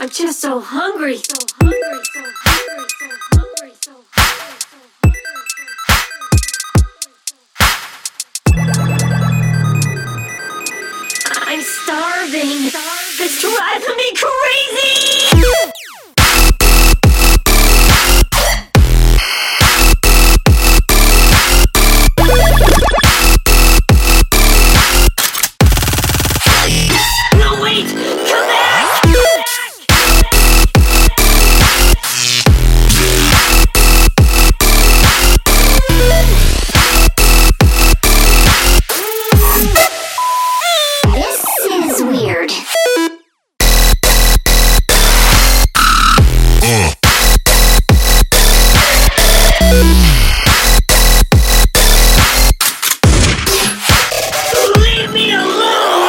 I'm just so hungry. So hungry, so hungry, so hungry, so hungry. I'm starving. It's driving me crazy. No, wait! Come back! This is weird. Leave me alone!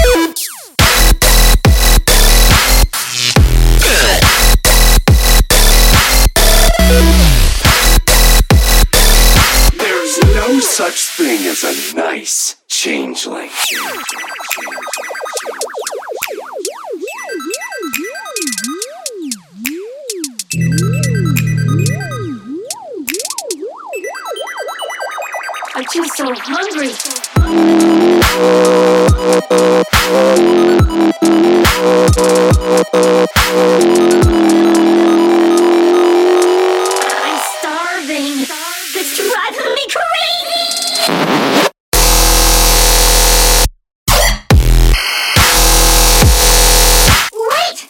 There's no such thing as a nice changeling. I'm just so hungry. I'm starving. It's driving me crazy. Wait!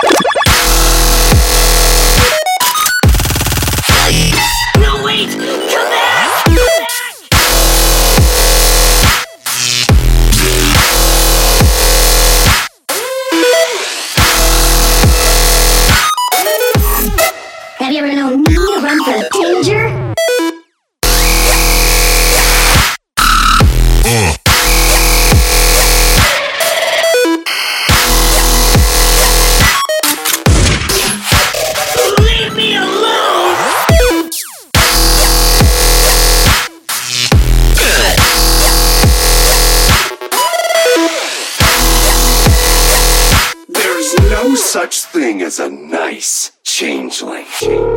No, wait! Come back! Have you ever known me to run for danger? Leave me alone! There's no such thing as a nice changeling.